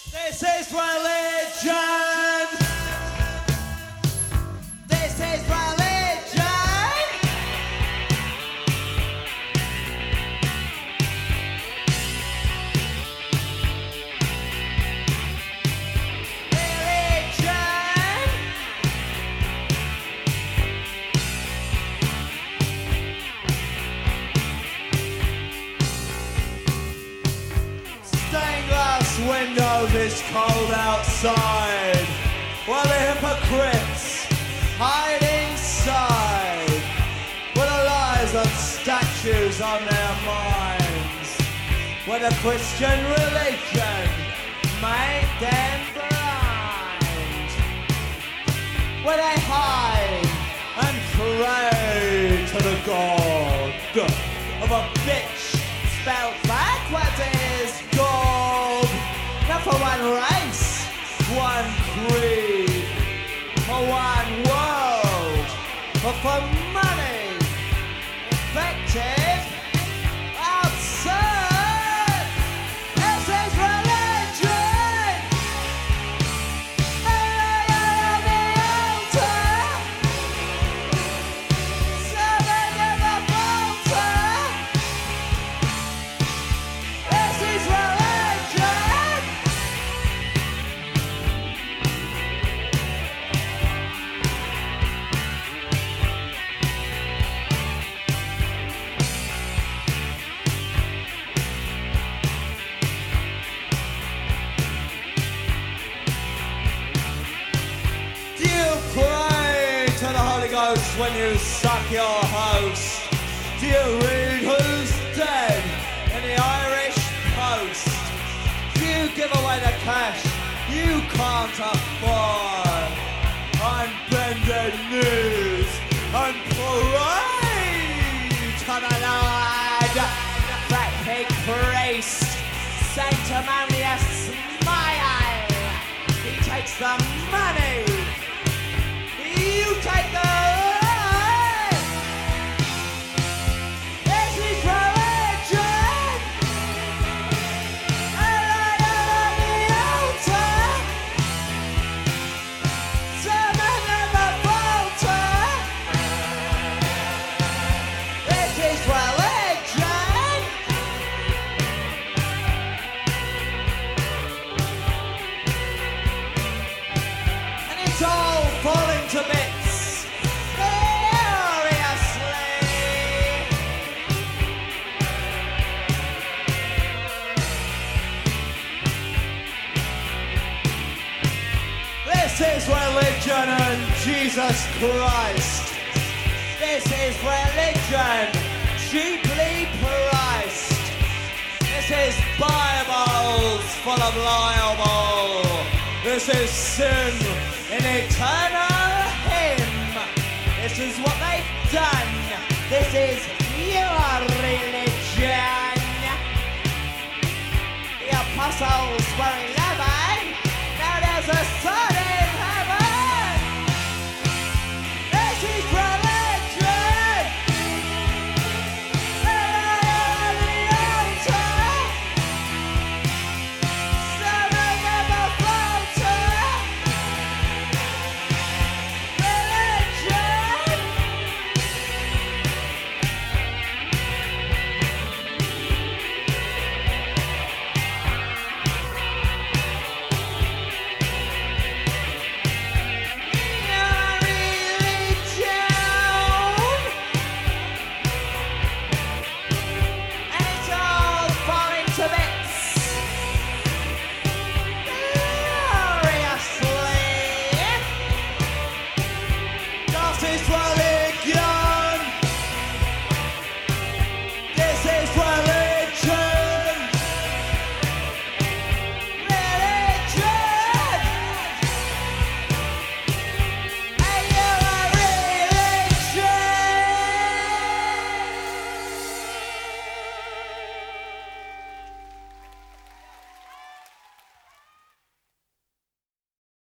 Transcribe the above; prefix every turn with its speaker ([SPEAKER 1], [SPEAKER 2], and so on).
[SPEAKER 1] This is religion. This is religion. Religion. Stained glass windows, it's cold outside, while the hypocrites hide inside, with the lies of statues on their minds, with the Christian religion made them blind, where they hide and pray to the God of a bitch spelled backwards is gold. Not for one race, one creed, for one world, but for money, effective, absurd. This is religion. On the altar, serving in the altar. This is religion. Do you pray to the Holy Ghost when you suck your host? Do you read who's dead in the Irish Post? Do you give away the cash you can't afford on bended knees and pray to the Lord? That big priest, sanctimonious smile, he takes the money, you take the life. This is religion. And on the altar, sermon in the altar. This is religion. And it's all falling to bits furiously. This is religion and Jesus Christ. This is religion cheaply priced. This is Bibles full of libel. This is sin in eternal hymn. This is what they've done. This is your religion. The apostles were